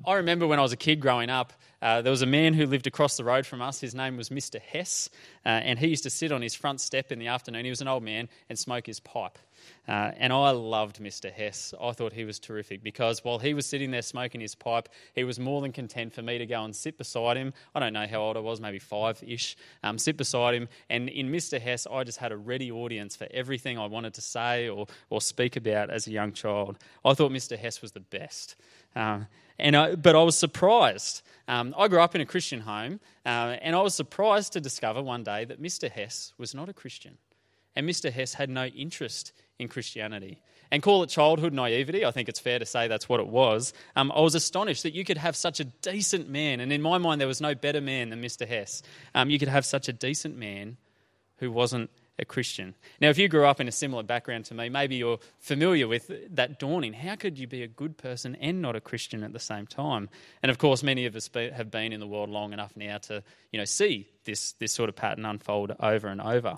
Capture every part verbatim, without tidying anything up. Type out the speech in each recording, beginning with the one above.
I remember when I was a kid growing up, uh, there was a man who lived across the road from us. His name was Mister Hess, uh, and he used to sit on his front step in the afternoon. He was an old man and smoke his pipe. Uh, and I loved Mister Hess. I thought he was terrific because while he was sitting there smoking his pipe, he was more than content for me to go and sit beside him. I don't know how old I was, maybe five-ish, um, sit beside him. And in Mister Hess, I just had a ready audience for everything I wanted to say or, or speak about as a young child. I thought Mister Hess was the best. Um, and I, but I was surprised. Um, I grew up in a Christian home, uh, and I was surprised to discover one day that Mister Hess was not a Christian. And Mister Hess had no interest in Christianity. And call it childhood naivety, I think it's fair to say that's what it was. Um, I was astonished that you could have such a decent man, and in my mind there was no better man than Mister Hess. Um, you could have such a decent man who wasn't a Christian. Now, if you grew up in a similar background to me, maybe you're familiar with that dawning. How could you be a good person and not a Christian at the same time? And of course, many of us be, have been in the world long enough now to, you know, see this this sort of pattern unfold over and over.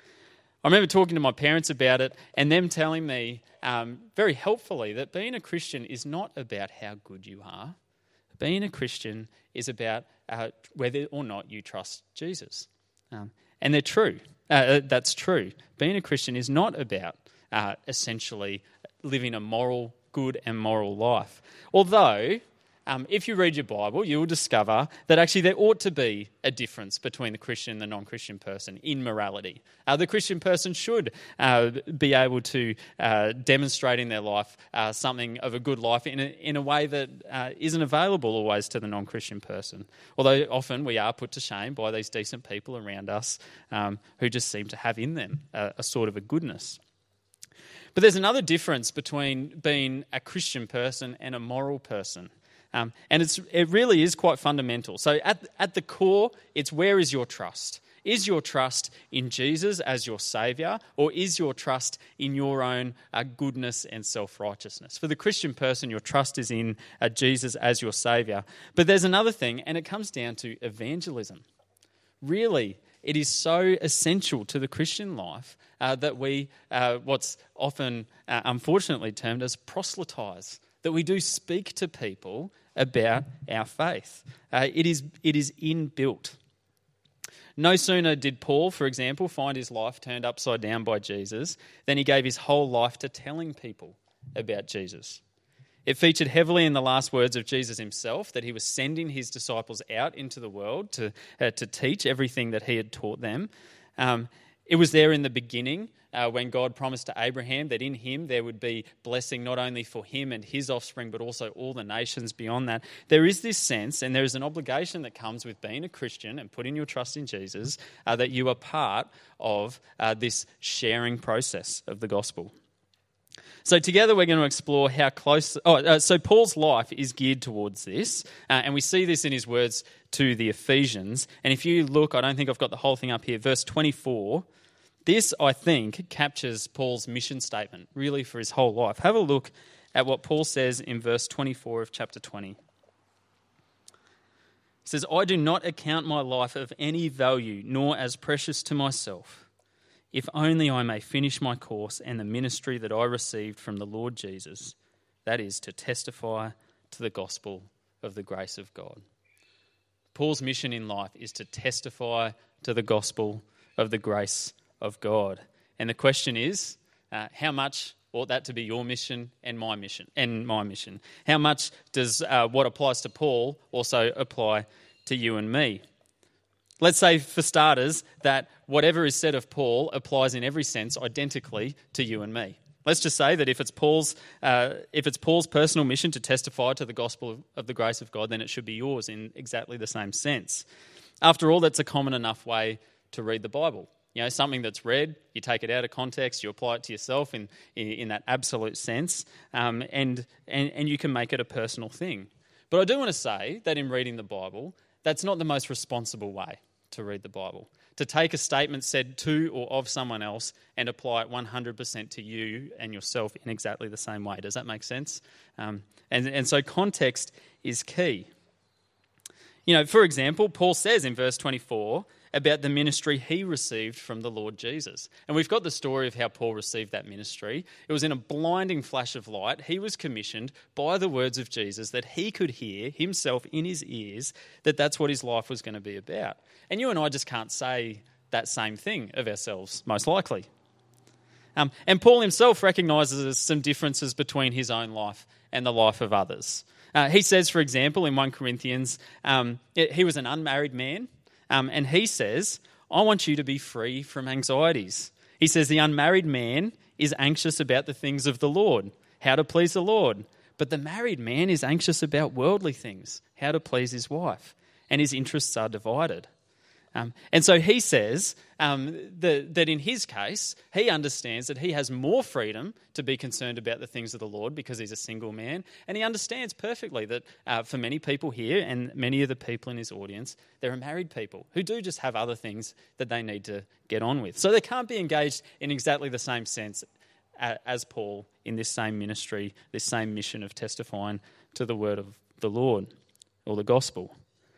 I remember talking to my parents about it and them telling me um, very helpfully that being a Christian is not about how good you are. Being a Christian is about uh, whether or not you trust Jesus. Um, and they're true. Uh, that's true. Being a Christian is not about uh, essentially living a moral, good and moral life. Although, um, if you read your Bible, you will discover that actually there ought to be a difference between the Christian and the non-Christian person in morality. Uh, the Christian person should uh, be able to uh, demonstrate in their life uh, something of a good life in a, in a way that uh, isn't available always to the non-Christian person. Although often we are put to shame by these decent people around us um, who just seem to have in them a, a sort of a goodness. But there's another difference between being a Christian person and a moral person. Um, and it's it really is quite fundamental. So at at the core, it's where is your trust? Is your trust in Jesus as your Saviour, or is your trust in your own uh, goodness and self-righteousness? For the Christian person, your trust is in uh, Jesus as your Saviour. But there's another thing, and it comes down to evangelism. Really, it is so essential to the Christian life uh, that we, uh, what's often uh, unfortunately termed as proselytise, that we do speak to people about our faith. Uh, it is it is inbuilt. No sooner did Paul, for example, find his life turned upside down by Jesus than he gave his whole life to telling people about Jesus. It featured heavily in the last words of Jesus himself that he was sending his disciples out into the world to uh, to teach everything that he had taught them. Um, it was there in the beginning uh, when God promised to Abraham that in him there would be blessing not only for him and his offspring, but also all the nations beyond that. There is this sense, and there is an obligation that comes with being a Christian and putting your trust in Jesus, uh, that you are part of uh, this sharing process of the gospel. So together we're going to explore how close... Oh, uh, so Paul's life is geared towards this, uh, and we see this in his words to the Ephesians. And if you look, I don't think I've got the whole thing up here, verse twenty-four, this, I think, captures Paul's mission statement, really, for his whole life. Have a look at what Paul says in verse twenty-four of chapter twenty. He says, "I do not account my life of any value, nor as precious to myself, if only I may finish my course and the ministry that I received from the Lord Jesus, that is, to testify to the gospel of the grace of God." Paul's mission in life is to testify to the gospel of the grace of God. And the question is, uh, how much ought that to be your mission and my mission? And my mission? How much does uh, what applies to Paul also apply to you and me? Let's say, for starters, that whatever is said of Paul applies in every sense identically to you and me. Let's just say that if it's Paul's uh, if it's Paul's personal mission to testify to the gospel of, of the grace of God, then it should be yours in exactly the same sense. After all, that's a common enough way to read the Bible. You know, something that's read, you take it out of context, you apply it to yourself in in, in that absolute sense, um, and, and and you can make it a personal thing. But I do want to say that in reading the Bible, that's not the most responsible way to read the Bible. To take a statement said to or of someone else and apply it one hundred percent to you and yourself in exactly the same way. Does that make sense? Um, and, and so context is key. You know, for example, Paul says in verse twenty-four, about the ministry he received from the Lord Jesus. And we've got the story of how Paul received that ministry. It was in a blinding flash of light. He was commissioned by the words of Jesus that he could hear himself in his ears, that that's what his life was going to be about. And you and I just can't say that same thing of ourselves, most likely. Um, and Paul himself recognises some differences between his own life and the life of others. Uh, he says, for example, in First Corinthians, um, he was an unmarried man, um, and he says, I want you to be free from anxieties. He says the unmarried man is anxious about the things of the Lord, how to please the Lord. But the married man is anxious about worldly things, how to please his wife, and his interests are divided. Um, and so he says um, that, that in his case, he understands that he has more freedom to be concerned about the things of the Lord because he's a single man. And he understands perfectly that uh, for many people here and many of the people in his audience, there are married people who do just have other things that they need to get on with. So they can't be engaged in exactly the same sense as Paul in this same ministry, this same mission of testifying to the word of the Lord or the gospel.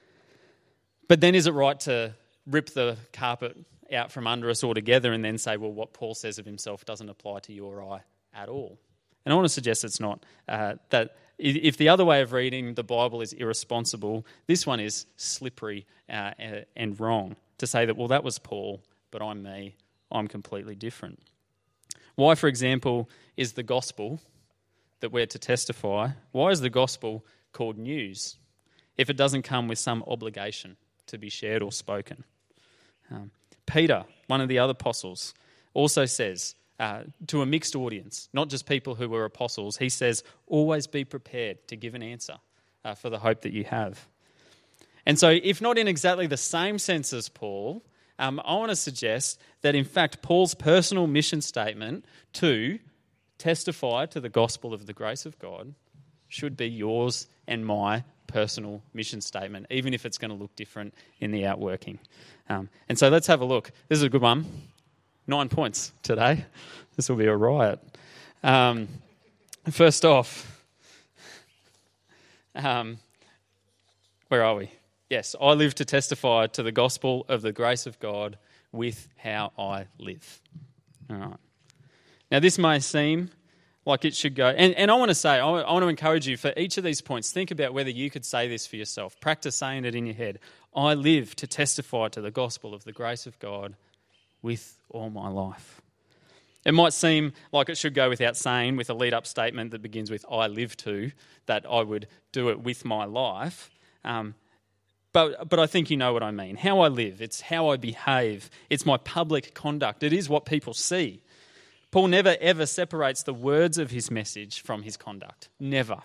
But then is it right to rip the carpet out from under us altogether and then say, well, what Paul says of himself doesn't apply to you or I at all? And I want to suggest it's not. Uh, that if the other way of reading the Bible is irresponsible, this one is slippery uh, and wrong, to say that, well, that was Paul, but I'm me, I'm completely different. Why, for example, is the gospel that we're to testify, why is the gospel called news if it doesn't come with some obligation to be shared or spoken? Um, Peter, one of the other apostles, also says uh, to a mixed audience, not just people who were apostles, he says, always be prepared to give an answer uh, for the hope that you have. And so if not in exactly the same sense as Paul, um, I want to suggest that in fact Paul's personal mission statement to testify to the gospel of the grace of God should be yours and my personal mission statement, even if it's going to look different in the outworking. Um, and so let's have a look. This is a good one. Nine points today. This will be a riot. Um, first off, um, where are we? Yes, I live to testify to the gospel of the grace of God with how I live. All right. Now, this may seem like it should go. And, and I want to say, I want to encourage you for each of these points, think about whether you could say this for yourself. Practice saying it in your head. I live to testify to the gospel of the grace of God with all my life. It might seem like it should go without saying with a lead-up statement that begins with I live to, that I would do it with my life. Um, but, but I think you know what I mean. How I live, it's how I behave. It's my public conduct. It is what people see. Paul never ever separates the words of his message from his conduct. Never.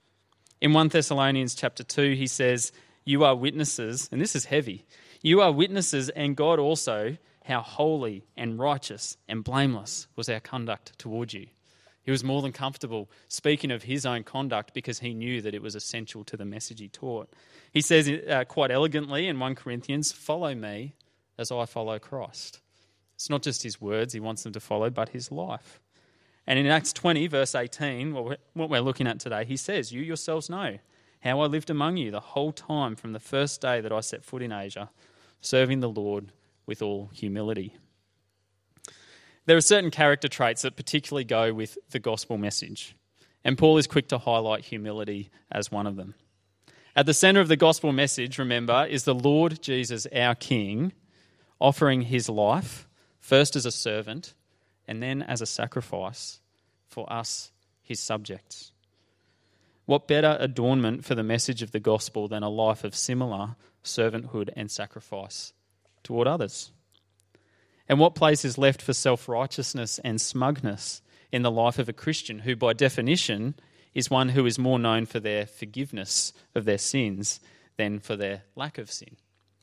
In First Thessalonians chapter two, he says, you are witnesses, and this is heavy, you are witnesses and God also, how holy and righteous and blameless was our conduct toward you. He was more than comfortable speaking of his own conduct because he knew that it was essential to the message he taught. He says uh, quite elegantly in First Corinthians, follow me as I follow Christ. It's not just his words he wants them to follow, but his life. And in Acts twenty, verse eighteen, what we're looking at today, he says, you yourselves know how I lived among you the whole time from the first day that I set foot in Asia, serving the Lord with all humility. There are certain character traits that particularly go with the gospel message, and Paul is quick to highlight humility as one of them. At the centre of the gospel message, remember, is the Lord Jesus, our King, offering his life first as a servant, and then as a sacrifice for us, his subjects. What better adornment for the message of the gospel than a life of similar servanthood and sacrifice toward others? And what place is left for self-righteousness and smugness in the life of a Christian who, by definition, is one who is more known for their forgiveness of their sins than for their lack of sin?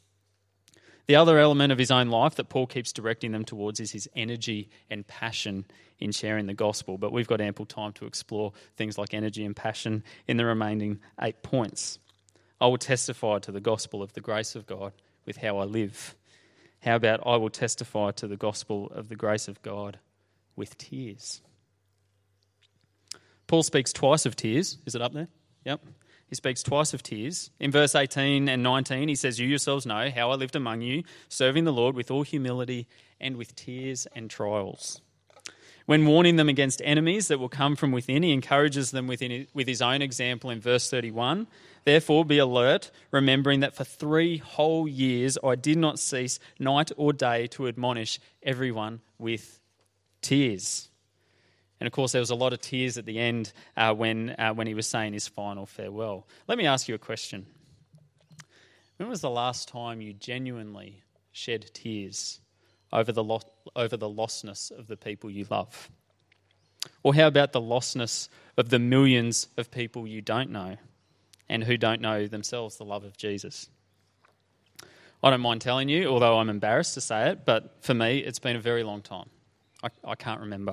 The other element of his own life that Paul keeps directing them towards is his energy and passion in sharing the gospel. But we've got ample time to explore things like energy and passion in the remaining eight points. I will testify to the gospel of the grace of God with how I live. How about I will testify to the gospel of the grace of God with tears? Paul speaks twice of tears. Is it up there? Yep. He speaks twice of tears. In verse eighteen and nineteen, he says, "You yourselves know how I lived among you, serving the Lord with all humility and with tears and trials." When warning them against enemies that will come from within, he encourages them within, with his own example in verse thirty-one. "Therefore be alert, remembering that for three whole years I did not cease night or day to admonish everyone with tears." And of course, there was a lot of tears at the end uh, when uh, when he was saying his final farewell. Let me ask you a question. When was the last time you genuinely shed tears over the lo- over the lostness of the people you love? Or how about the lostness of the millions of people you don't know and who don't know themselves the love of Jesus? I don't mind telling you, although I'm embarrassed to say it, but for me, it's been a very long time. I, I can't remember.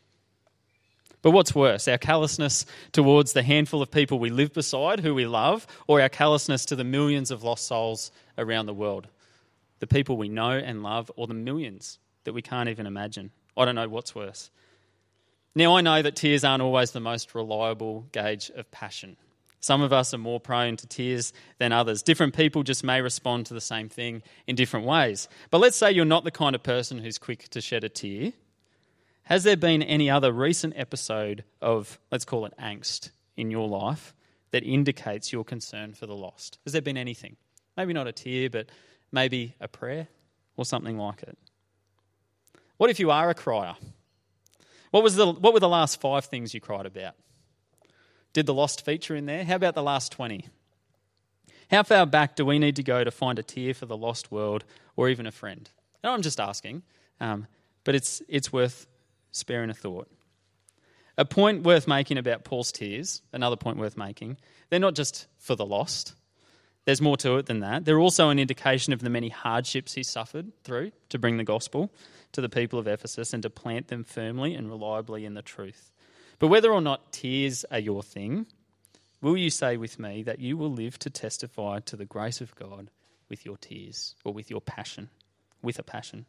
But what's worse, our callousness towards the handful of people we live beside, who we love, or our callousness to the millions of lost souls around the world? The people we know and love, or the millions that we can't even imagine? I don't know what's worse. Now, I know that tears aren't always the most reliable gauge of passion. Some of us are more prone to tears than others. Different people just may respond to the same thing in different ways. But let's say you're not the kind of person who's quick to shed a tear. Has there been any other recent episode of, let's call it angst, in your life that indicates your concern for the lost? Has there been anything? Maybe not a tear, but maybe a prayer or something like it. What if you are a crier? What was the what were the last five things you cried about? Did the lost feature in there? How about the last twenty? How far back do we need to go to find a tear for the lost world or even a friend? And I'm just asking, um, but it's it's worth sparing a thought. A point worth making about Paul's tears, another point worth making, they're not just for the lost. There's more to it than that. They're also an indication of the many hardships he suffered through to bring the gospel to the people of Ephesus and to plant them firmly and reliably in the truth. But whether or not tears are your thing, will you say with me that you will live to testify to the grace of God with your tears, or with your passion, with a passion?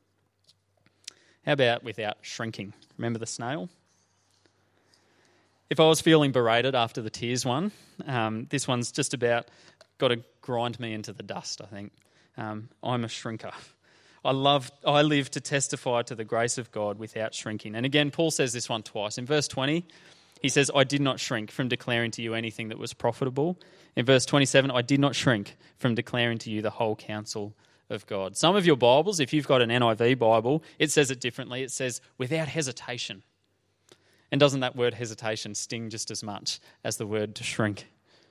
How about without shrinking? Remember the snail? If I was feeling berated after the tears one, um, this one's just about got to grind me into the dust, I think. Um, I'm a shrinker. I love. I live to testify to the grace of God without shrinking. And again, Paul says this one twice. In verse twenty, he says, "I did not shrink from declaring to you anything that was profitable." In verse twenty-seven, "I did not shrink from declaring to you the whole counsel of God." Some of your Bibles, if you've got an N I V Bible, it says it differently. It says, "without hesitation." And doesn't that word hesitation sting just as much as the word to shrink?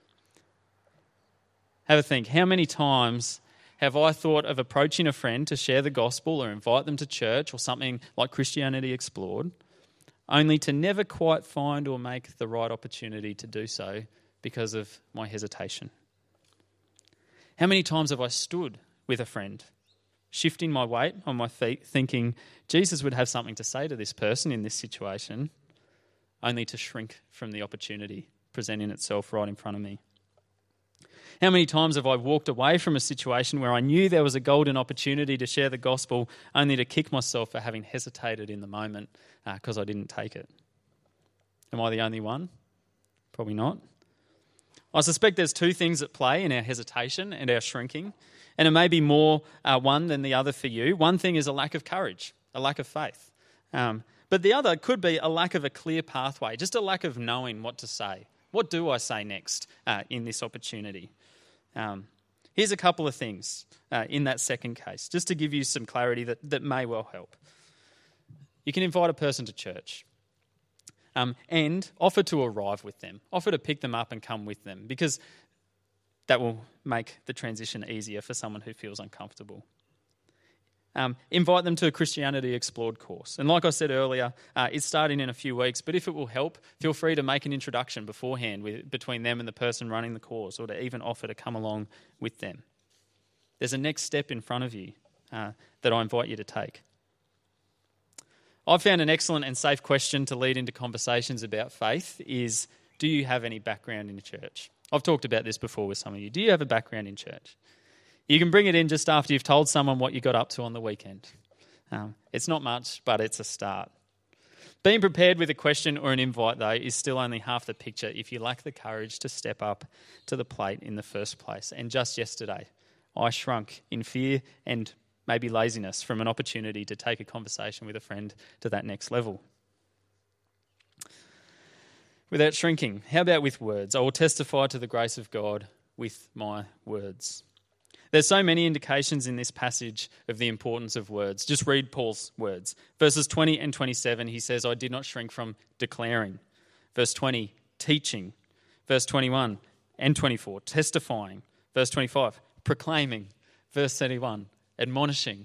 Have a think. How many times have I thought of approaching a friend to share the gospel or invite them to church or something like Christianity Explored, only to never quite find or make the right opportunity to do so because of my hesitation? How many times have I stood with a friend, shifting my weight on my feet, thinking Jesus would have something to say to this person in this situation, only to shrink from the opportunity presenting itself right in front of me? How many times have I walked away from a situation where I knew there was a golden opportunity to share the gospel, only to kick myself for having hesitated in the moment because uh, I didn't take it? Am I the only one? Probably not. I suspect there's two things at play in our hesitation and our shrinking, and it may be more uh, one than the other for you. One thing is a lack of courage, a lack of faith. Um, but the other could be a lack of a clear pathway, just a lack of knowing what to say. What do I say next uh, in this opportunity? Um, here's a couple of things uh, in that second case, just to give you some clarity that, that may well help. You can invite a person to church um, and offer to arrive with them, offer to pick them up and come with them, because that will make the transition easier for someone who feels uncomfortable. Um, invite them to a Christianity Explored course. And like I said earlier, uh, it's starting in a few weeks, but if it will help, feel free to make an introduction beforehand with, between them and the person running the course, or to even offer to come along with them. There's a next step in front of you uh, that I invite you to take. I've found an excellent and safe question to lead into conversations about faith is, do you have any background in the church? I've talked about this before with some of you. Do you have a background in church? You can bring it in just after you've told someone what you got up to on the weekend. Um, it's not much, but it's a start. Being prepared with a question or an invite, though, is still only half the picture if you lack the courage to step up to the plate in the first place. And just yesterday, I shrunk in fear and maybe laziness from an opportunity to take a conversation with a friend to that next level. Without shrinking, how about with words? I will testify to the grace of God with my words. There's so many indications in this passage of the importance of words. Just read Paul's words. Verses twenty and twenty-seven, he says, I did not shrink from declaring. Verse twenty, teaching. Verse twenty-one and twenty-four, testifying. Verse twenty-five, proclaiming. Verse thirty-one, admonishing.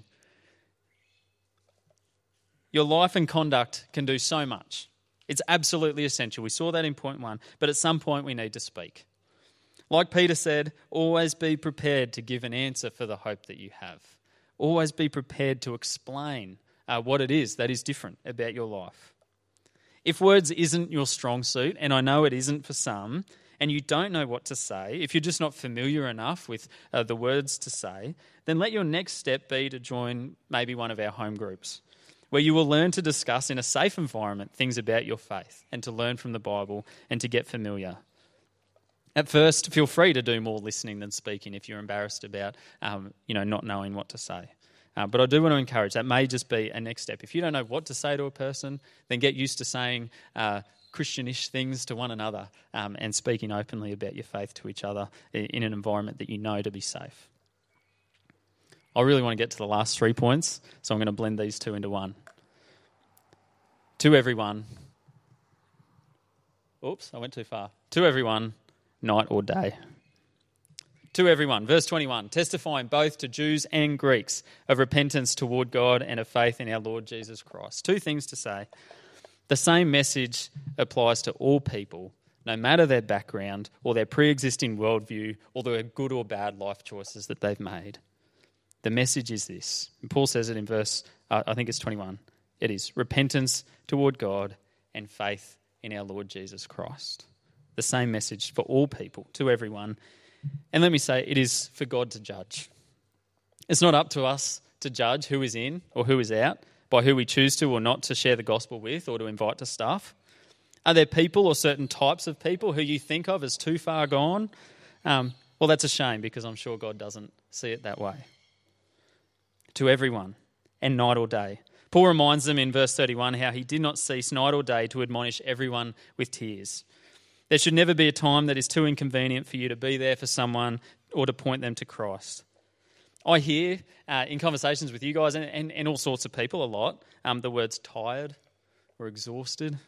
Your life and conduct can do so much. It's absolutely essential. We saw that in point one, but at some point we need to speak. Like Peter said, always be prepared to give an answer for the hope that you have. Always be prepared to explain uh, what it is that is different about your life. If words isn't your strong suit, and I know it isn't for some, and you don't know what to say, if you're just not familiar enough with uh, the words to say, then let your next step be to join maybe one of our home groups, where you will learn to discuss in a safe environment things about your faith and to learn from the Bible and to get familiar. At first, feel free to do more listening than speaking if you're embarrassed about, um, you know, not knowing what to say. Uh, but I do want to encourage, that may just be a next step. If you don't know what to say to a person, then get used to saying uh, Christianish things to one another um, and speaking openly about your faith to each other in an environment that you know to be safe. I really want to get to the last three points, so I'm going to blend these two into one. To everyone. Oops, I went too far. To everyone. Night or day. To everyone, verse twenty-one, testifying both to Jews and Greeks of repentance toward God and of faith in our Lord Jesus Christ. Two things to say. The same message applies to all people, no matter their background or their pre-existing worldview or their good or bad life choices that they've made. The message is this. And Paul says it in verse, uh, I think it's twenty-one. It is repentance toward God and faith in our Lord Jesus Christ. The same message for all people, to everyone. And let me say, it is for God to judge. It's not up to us to judge who is in or who is out by who we choose to or not to share the gospel with or to invite to stuff. Are there people or certain types of people who you think of as too far gone? Um, well, that's a shame, because I'm sure God doesn't see it that way. To everyone, and night or day. Paul reminds them in verse thirty-one how he did not cease night or day to admonish everyone with tears. There should never be a time that is too inconvenient for you to be there for someone or to point them to Christ. I hear uh, in conversations with you guys and, and, and all sorts of people a lot, um, the words tired or exhausted.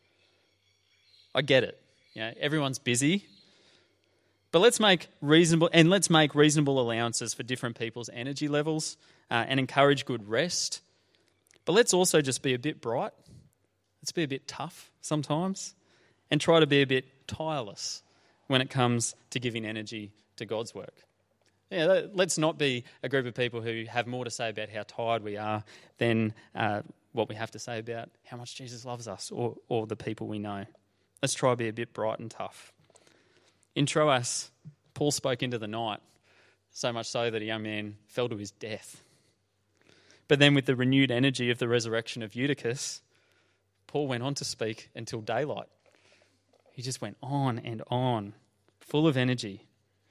I get it. You know, everyone's busy. But let's make reasonable and let's make reasonable allowances for different people's energy levels uh, and encourage good rest. But let's also just be a bit bright. Let's be a bit tough sometimes. And try to be a bit tireless when it comes to giving energy to God's work. Yeah, let's not be a group of people who have more to say about how tired we are than uh, what we have to say about how much Jesus loves us or, or the people we know. Let's try to be a bit bright and tough. In Troas, Paul spoke into the night, so much so that a young man fell to his death. But then with the renewed energy of the resurrection of Eutychus, Paul went on to speak until daylight. He just went on and on, full of energy.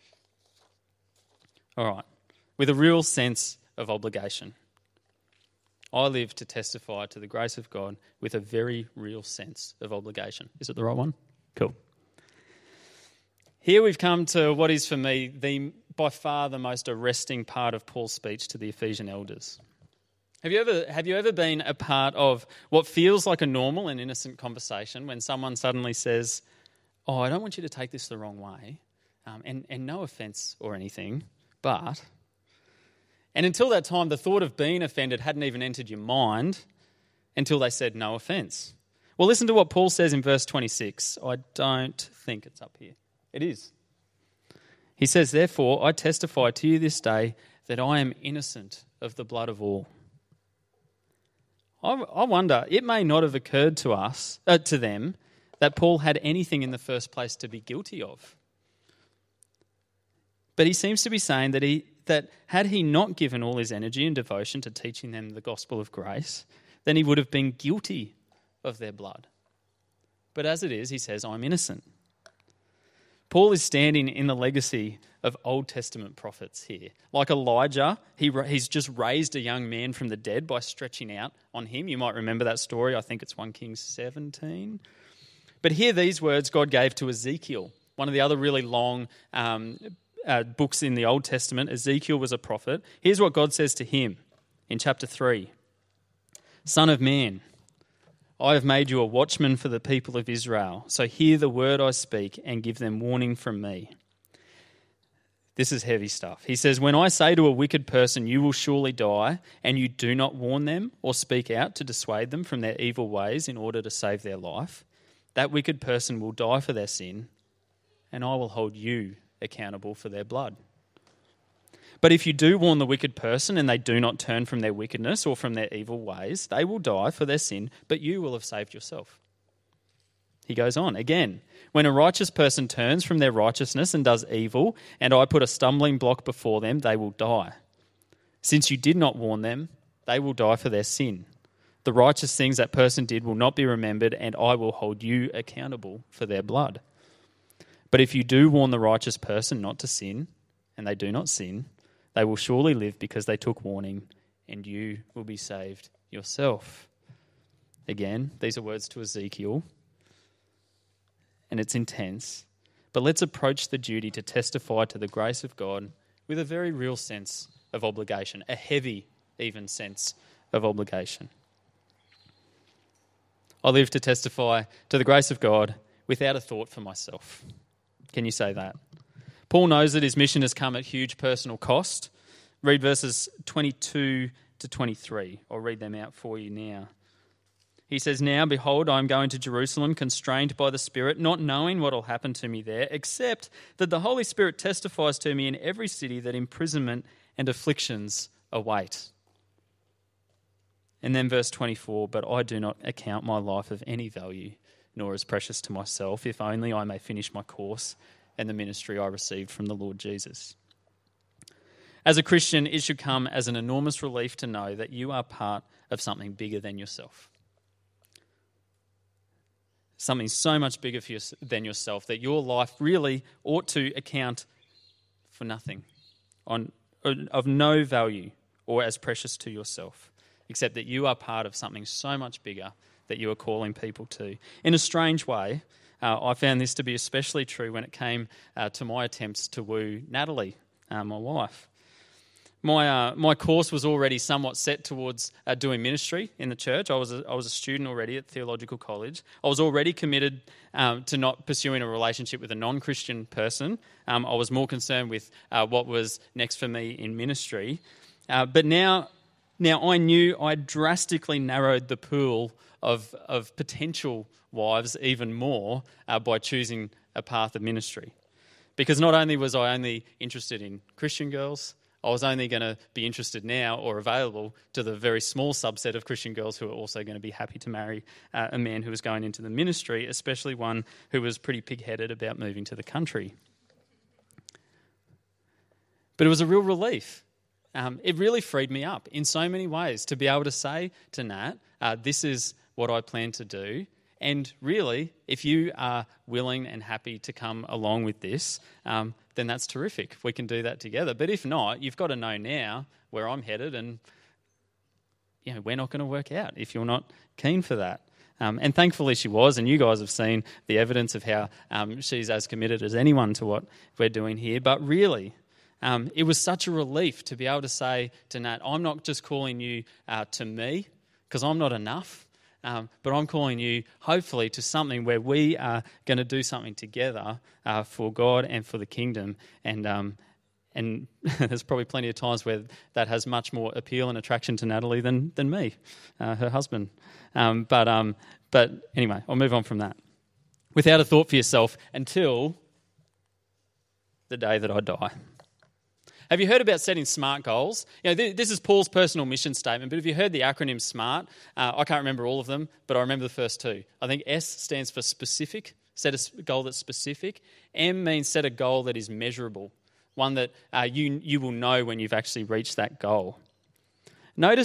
All right, with a real sense of obligation. I live to testify to the grace of God with a very real sense of obligation. Is it the right one? Cool. Here we've come to what is for me the by far the most arresting part of Paul's speech to the Ephesian elders. Have you ever have you ever been a part of what feels like a normal and innocent conversation when someone suddenly says, "Oh, I don't want you to take this the wrong way," um, and and no offence or anything, but, and until that time, the thought of being offended hadn't even entered your mind until they said no offence. Well, listen to what Paul says in verse twenty-six. I don't think it's up here. It is. He says, "Therefore, I testify to you this day that I am innocent of the blood of all." I wonder, it may not have occurred to us, uh, to them, that Paul had anything in the first place to be guilty of. But he seems to be saying that he that had he not given all his energy and devotion to teaching them the gospel of grace, then he would have been guilty of their blood. But as it is, he says, I'm innocent. Paul is standing in the legacy of Old Testament prophets here. Like Elijah, he, he's just raised a young man from the dead by stretching out on him. You might remember that story. I think it's First Kings seventeen. But here these words God gave to Ezekiel, one of the other really long um, uh, books in the Old Testament. Ezekiel was a prophet. Here's what God says to him in chapter three. Son of man, I have made you a watchman for the people of Israel. So hear the word I speak and give them warning from me. This is heavy stuff. He says, when I say to a wicked person, you will surely die, and you do not warn them or speak out to dissuade them from their evil ways in order to save their life, that wicked person will die for their sin, and I will hold you accountable for their blood. But if you do warn the wicked person and they do not turn from their wickedness or from their evil ways, they will die for their sin, but you will have saved yourself. He goes on again. When a righteous person turns from their righteousness and does evil, and I put a stumbling block before them, they will die. Since you did not warn them, they will die for their sin. The righteous things that person did will not be remembered, and I will hold you accountable for their blood. But if you do warn the righteous person not to sin, and they do not sin, they will surely live because they took warning, and you will be saved yourself. Again, these are words to Ezekiel, and it's intense. But let's approach the duty to testify to the grace of God with a very real sense of obligation, a heavy, even sense of obligation. I live to testify to the grace of God without a thought for myself. Can you say that? Paul knows that his mission has come at huge personal cost. Read verses twenty-two to twenty-three. I'll read them out for you now. He says, now, behold, I am going to Jerusalem, constrained by the Spirit, not knowing what will happen to me there, except that the Holy Spirit testifies to me in every city that imprisonment and afflictions await. And then verse twenty-four, but I do not account my life of any value, nor as precious to myself, if only I may finish my course and the ministry I received from the Lord Jesus. As a Christian, it should come as an enormous relief to know that you are part of something bigger than yourself. Something so much bigger for you than yourself that your life really ought to account for nothing, on of no value or as precious to yourself, except that you are part of something so much bigger that you are calling people to. In a strange way, uh, I found this to be especially true when it came uh, to my attempts to woo Natalie, uh, my wife. My uh, my course was already somewhat set towards uh, doing ministry in the church. I was a, I was a student already at theological college. I was already committed um, to not pursuing a relationship with a non-Christian person. Um, I was more concerned with uh, what was next for me in ministry. Uh, but now, now I knew I drastically narrowed the pool of of potential wives even more uh, by choosing a path of ministry, because not only was I only interested in Christian girls, I was only going to be interested now or available to the very small subset of Christian girls who are also going to be happy to marry uh, a man who was going into the ministry, especially one who was pretty pig-headed about moving to the country. But it was a real relief. Um, it really freed me up in so many ways to be able to say to Nat, uh, this is what I plan to do. And really, if you are willing and happy to come along with this, um, then that's terrific. We can do that together. But if not, you've got to know now where I'm headed, and you know, we're not going to work out if you're not keen for that. Um, and thankfully she was, and you guys have seen the evidence of how um, she's as committed as anyone to what we're doing here. But really, um, it was such a relief to be able to say to Nat, I'm not just calling you uh, to me, because I'm not enough. Um, but I'm calling you, hopefully, to something where we are going to do something together uh, for God and for the kingdom. And um, and there's probably plenty of times where that has much more appeal and attraction to Natalie than than me, uh, her husband. Um, but um, but anyway, I'll move on from that. Without a thought for yourself until the day that I die. Have you heard about setting SMART goals? You know, th- this is Paul's personal mission statement, but have you heard the acronym SMART? Uh, I can't remember all of them, but I remember the first two. I think S stands for specific, set a goal that's specific. M means set a goal that is measurable, one that uh, you you will know when you've actually reached that goal. Notice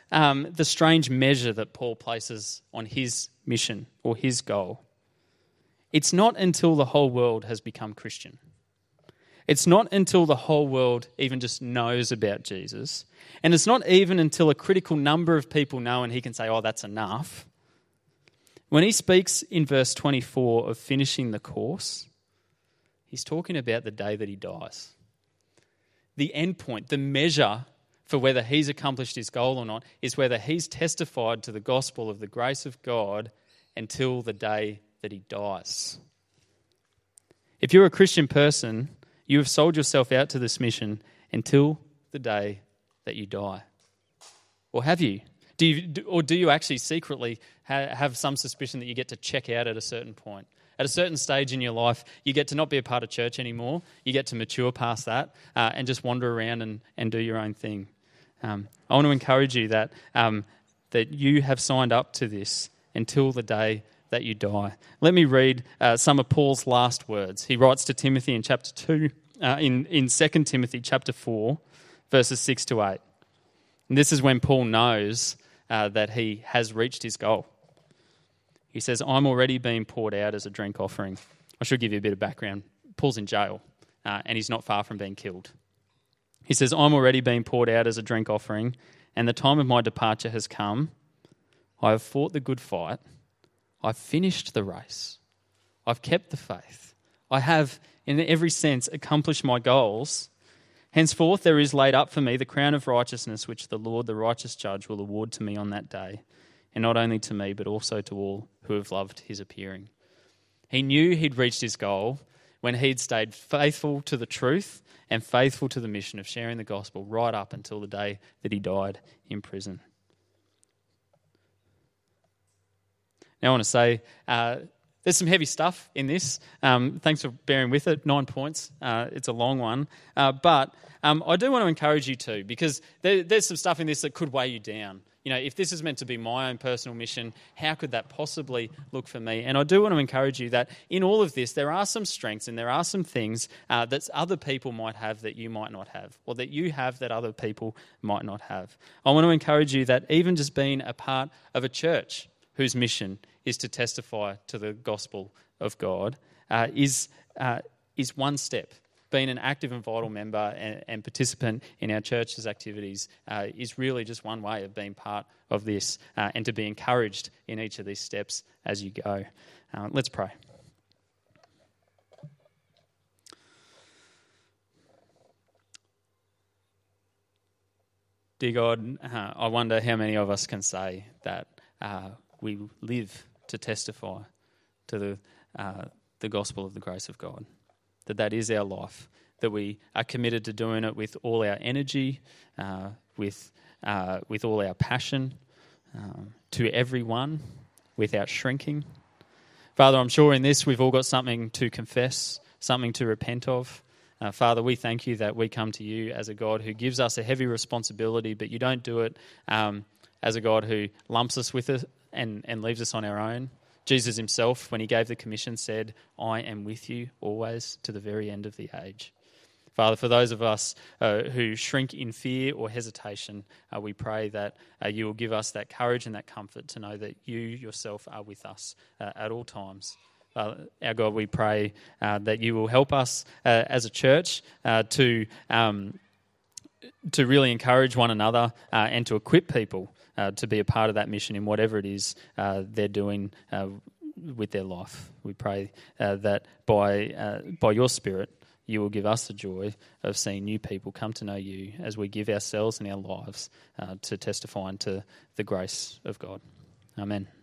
um, the strange measure that Paul places on his mission or his goal. It's not until the whole world has become Christian. It's not until the whole world even just knows about Jesus. And it's not even until a critical number of people know and he can say, oh, that's enough. When he speaks in verse twenty-four of finishing the course, he's talking about the day that he dies. The end point, the measure for whether he's accomplished his goal or not, is whether he's testified to the gospel of the grace of God until the day that he dies. If you're a Christian person, you have sold yourself out to this mission until the day that you die. Or have you? Do you or do you actually secretly ha- have some suspicion that you get to check out at a certain point? At a certain stage in your life, you get to not be a part of church anymore. You get to mature past that uh, and just wander around and, and do your own thing. Um, I want to encourage you that um, that you have signed up to this until the day that you die. Let me read uh, some of Paul's last words. He writes to Timothy in chapter two, uh, in, in Second Timothy chapter four, verses six to eight. And this is when Paul knows uh, that he has reached his goal. He says, I'm already being poured out as a drink offering. I should give you a bit of background. Paul's in jail, uh, and he's not far from being killed. He says, I'm already being poured out as a drink offering, and the time of my departure has come. I have fought the good fight. I've finished the race. I've kept the faith. I have, in every sense, accomplished my goals. Henceforth there is laid up for me the crown of righteousness, which the Lord, the righteous judge, will award to me on that day, and not only to me, but also to all who have loved his appearing. He knew he'd reached his goal when he'd stayed faithful to the truth and faithful to the mission of sharing the gospel right up until the day that he died in prison. Now I want to say uh, there's some heavy stuff in this. Um, thanks for bearing with it. Nine points. Uh, it's a long one. Uh, but um, I do want to encourage you too, because there, there's some stuff in this that could weigh you down. You know, if this is meant to be my own personal mission, how could that possibly look for me? And I do want to encourage you that in all of this, there are some strengths and there are some things uh, that other people might have that you might not have, or that you have that other people might not have. I want to encourage you that even just being a part of a church whose mission is to testify to the gospel of God, uh, is uh, is one step. Being an active and vital member and, and participant in our church's activities uh, is really just one way of being part of this uh, and to be encouraged in each of these steps as you go. Uh, let's pray. Dear God, uh, I wonder how many of us can say that uh, we live to testify to the uh, the gospel of the grace of God, that that is our life, that we are committed to doing it with all our energy, uh, with uh, with all our passion, um, to everyone, without shrinking. Father, I'm sure in this we've all got something to confess, something to repent of. Uh, Father, we thank you that we come to you as a God who gives us a heavy responsibility, but you don't do it um, as a God who lumps us with it and, and leaves us on our own. Jesus himself, when he gave the commission, said, I am with you always to the very end of the age. Father, for those of us uh, who shrink in fear or hesitation, uh, we pray that uh, you will give us that courage and that comfort to know that you yourself are with us uh, at all times. Uh, our God, we pray uh, that you will help us uh, as a church uh, to um, to really encourage one another uh, and to equip people uh, to be a part of that mission in whatever it is uh, they're doing uh, with their life. We pray uh, that by uh, by your Spirit, you will give us the joy of seeing new people come to know you as we give ourselves and our lives uh, to testify to the grace of God. Amen.